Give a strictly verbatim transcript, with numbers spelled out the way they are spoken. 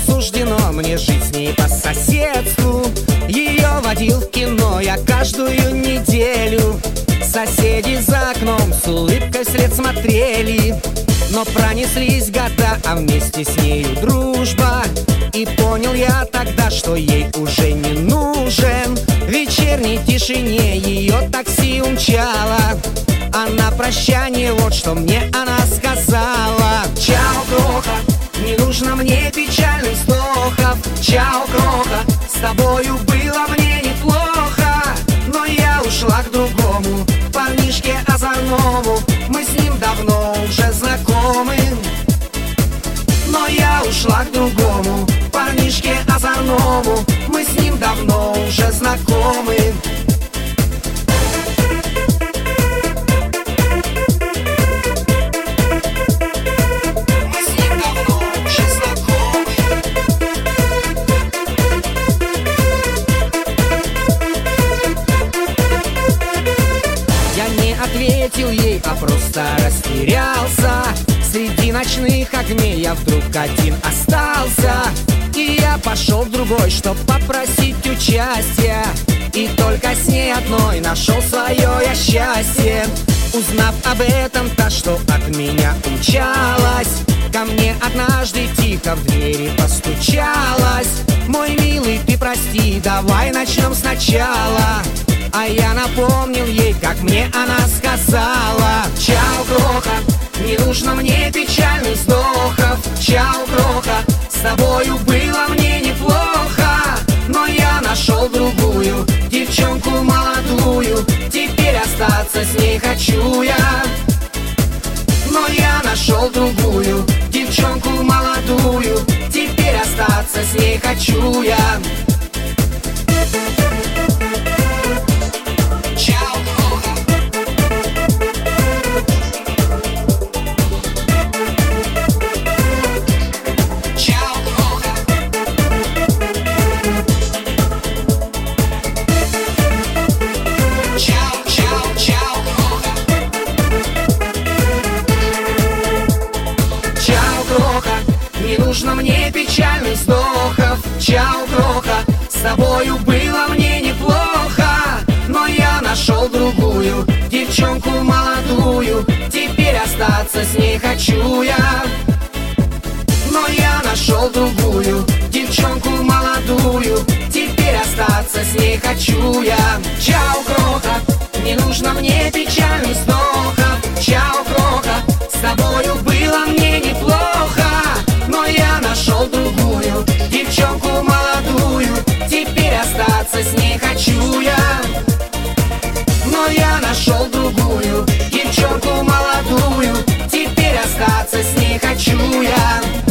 суждено мне жить с ней по соседству. Ее водил в кино я каждую неделю. Соседи за окном с улыбкой вслед смотрели. Но пронеслись года, а вместе с нею дружба. И понял я тогда, что ей уже не нужен. В вечерней тишине ее такси умчало. А на прощание вот что мне она сказала: чао, кроха, не нужно мне печальных вздохов. Чао, кроха, с тобою было мне неплохо. Но я ушла к другому парнишке озорному. Мы с ним давно уже знакомы. Но я ушла к другому парнишке озорному. Мы с ним давно уже знакомы. Ответил ей, а просто растерялся. Среди ночных огней я вдруг один остался. И я пошел в другой, чтоб попросить участия. И только с ней одной нашел свое я счастье. Узнав об этом, та, что от меня умчалась, ко мне однажды тихо в двери постучалась. Мой милый, ты прости, давай начнем сначала. А я напомнил ей, как мне она сказала: чао, кроха, не нужно мне печальных вздохов. Чао, кроха, с тобою было мне неплохо. Но я нашел другую девчонку молодую. Теперь остаться с ней хочу я. Но я нашел другую девчонку молодую. Теперь остаться с ней хочу я. Не нужно мне печальных вздохов. Чао, кроха, с тобою было мне неплохо. Но я нашел другую девчонку молодую. Теперь остаться с ней хочу я. Но я нашел другую девчонку молодую. Теперь остаться с ней хочу я. Чао, кроха, не нужно мне печальных вздохов. Чао, кроха, с тобою было мне неплохо. Но я нашел другую девчонку молодую. Теперь остаться с ней хочу я. Но я нашел другую девчонку молодую. Теперь остаться с ней хочу я.